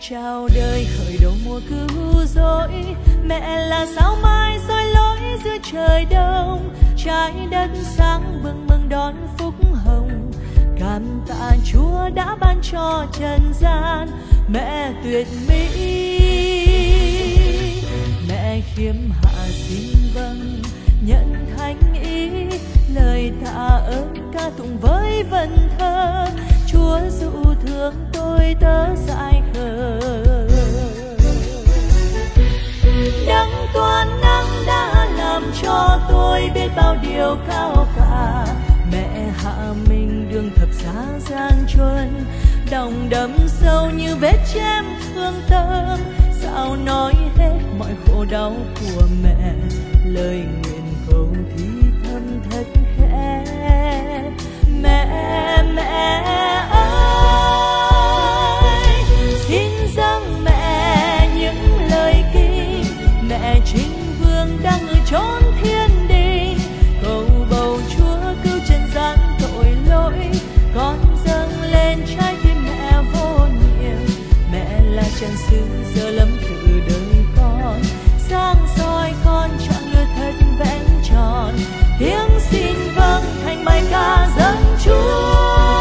chào đời khởi đầu mùa cứu rỗi, mẹ là sao mai soi lối giữa trời đông, trái đất sáng bừng bừng đón phúc hồng. Cảm tạ Chúa đã ban cho trần gian mẹ tuyệt mỹ, mẹ khiêm hạ xin vâng nhận thánh ý, lời tạ ơn ca tụng với vần thơ. Chúa dụ thương tôi tớ dại khờ, đấng toàn năng đã làm cho tôi biết bao điều cao cả. Mẹ hạ mình đường thập giá gian truân, đồng đậm sâu như vết chém thương tâm. Sao nói hết mọi khổ đau của mẹ, lời nguyện cầu thì thầm thật khẽ. Mẹ ơi, xin dâng mẹ những lời kinh. Mẹ chính vương đang ở chốn thiên đình, cầu bầu Chúa cứu trần gian tội lỗi. Con dâng lên trái tim mẹ vô nhiệm, mẹ là trần xứ giờ lâm thử đời con. Sáng soi con chọn người thật vẹn tròn, tiếng xin vâng thành bài ca dâng Chúa.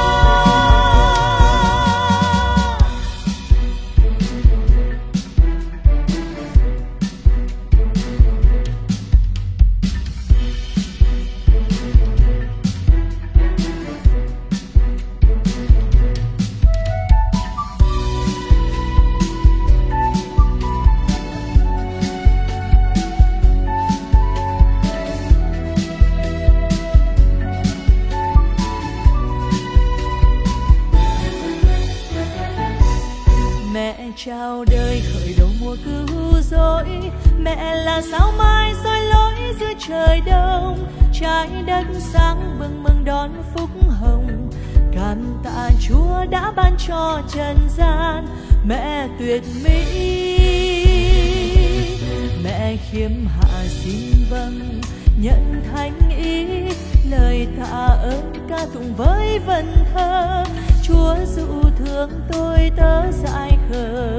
Chào đời khởi đầu mùa cứu rỗi, mẹ là sao mai soi lối giữa trời đông, trái đất sáng bừng bừng đón phúc hồng. Cảm tạ Chúa đã ban cho trần gian mẹ tuyệt mỹ, mẹ khiêm hạ xin vâng nhận thánh ý, lời tạ ơn ca tụng với vần thơ. Chúa dụ thương tôi tớ dại khờ,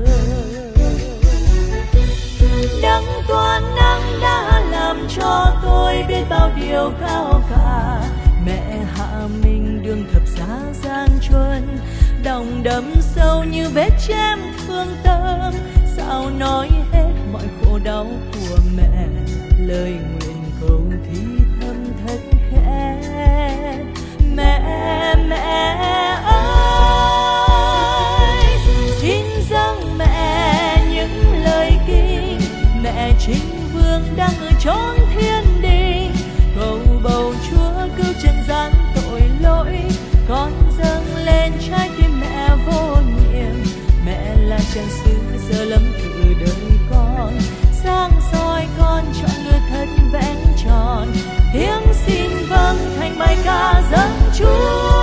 đấng toàn năng đã làm cho tôi biết bao điều cao cả. Mẹ hạ mình đường thập giá gian truân, đồng đậm sâu như vết chém thương tâm. Sao nói hết mọi khổ đau của mẹ, lời nguyện cầu thì thầm thật khẽ. Mẹ ơi, xin dâng mẹ những lời kinh. Mẹ chính vương đang ở chốn thiên đình, cầu bầu Chúa cứu trần gian tội lỗi. Con dâng lên trái tim mẹ vô nhiệm, mẹ là trần xứ giờ lâm thử đời con. Sáng soi con chọn người thật vẹn tròn, tiếng xin vâng thành bài ca dâng Chúa.